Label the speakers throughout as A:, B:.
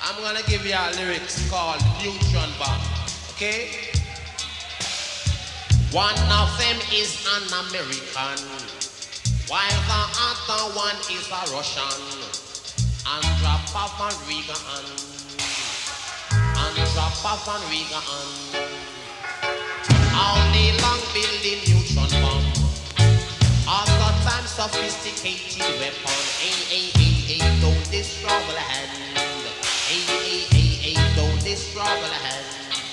A: I'm gonna give you a lyrics called Neutron Bomb. Okay? One of them is an American, while the other one is a Russian. Andra Papa Reagan, Andra Papa Reagan. All day long building neutron bomb. All the time sophisticated weapon. Don't destroy the land. Don't destroy the land.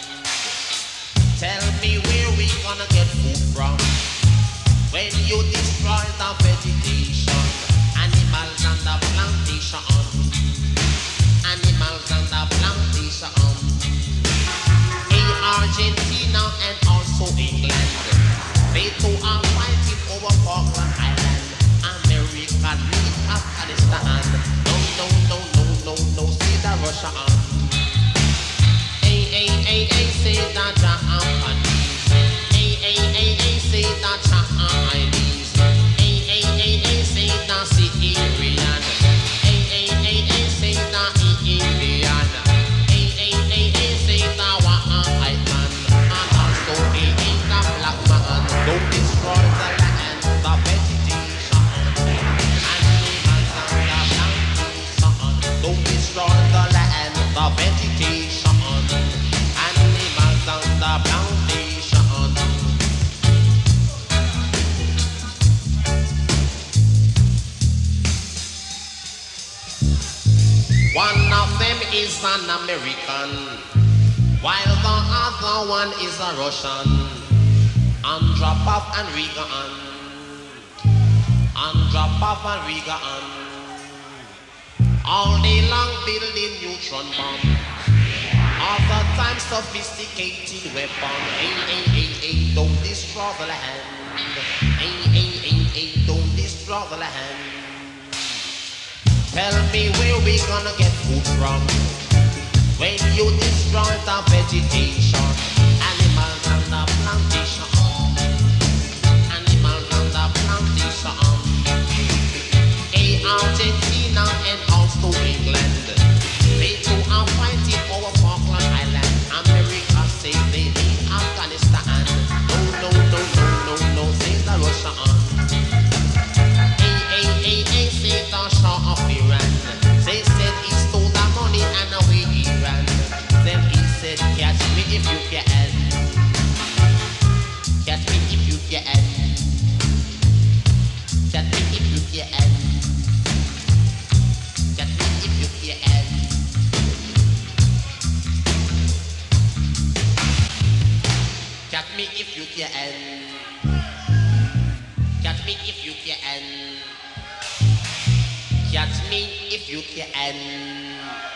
A: Tell me where we gonna get food from when you destroy the vegetation, animals and the plantation, animals and the plantation. In Argentina and also England, they too are fighting over Falkland Island. America leave Afghanistan. No, see the Russia on. Say that Japanese. Say that Chinese. Say that Syrian. Say that Indian. Say that white man. And also the black man. Don't destroy the land, the vegetation, animals and the plantation. Don't destroy the land, the vegetation, animals and the plantation. One of them is an American, while the other one is a Russian. Andropov and Reagan, Andropov and Reagan. All day long building neutron bomb. All the time sophisticated weapon. Don't destroy the land. Don't destroy the land. Tell me where we gonna get food from when you destroy the vegetation, animals and the plantation, animals and the plantation. Argentina and also England, they too are fighting over Falkland Island. America say they need Afghanistan. No, say the Russia on. Say the Shah of Iran. They said he stole the money and away he ran. Then he said, catch me if you can. Catch me if you can. Catch me if you can. Catch me if you can. Catch me if you can. Catch me if you can. Catch me if you can.